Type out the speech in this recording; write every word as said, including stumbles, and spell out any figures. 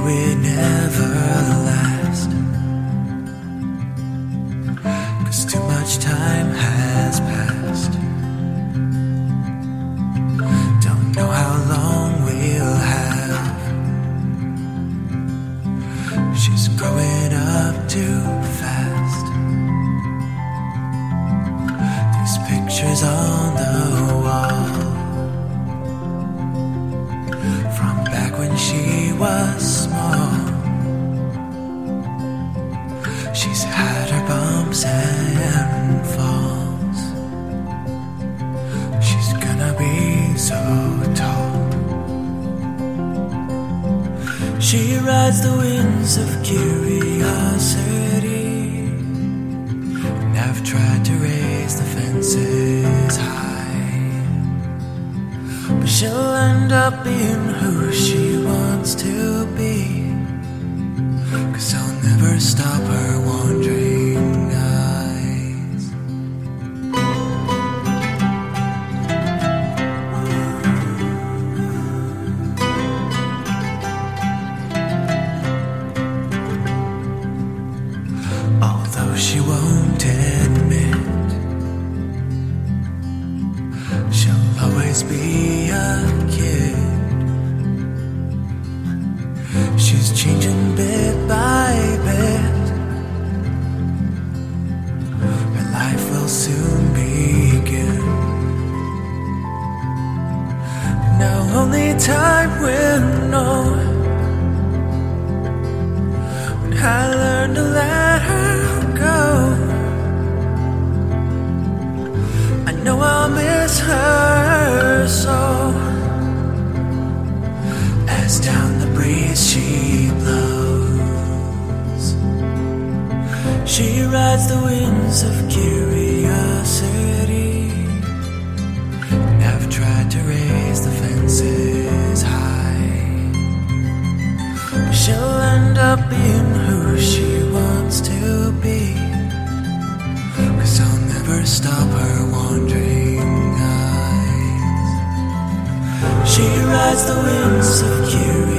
we'd never last, 'cause too much time has passed. Don't know how long we'll have. She's growing up too fast. These pictures on the wall from back when she was small. She's had her bumps and falls. She's gonna be so tall. She rides the winds of curiosity, and I've tried to raise the fences high, but she'll end up being who she wants to be, 'cause I'll never stop her wandering eyes. Although she won't admit, she'll always be a kid. She's changing bit by bit. Her life will soon begin. Now only time will know when I learn to let her go. I know I'll miss her so, as down the breeze she blows. She rides the winds of curiosity, and I've tried to raise the fences high, but she'll end up being who she wants to be, 'cause I'll never stop her wandering eyes. She rides the winds of curiosity,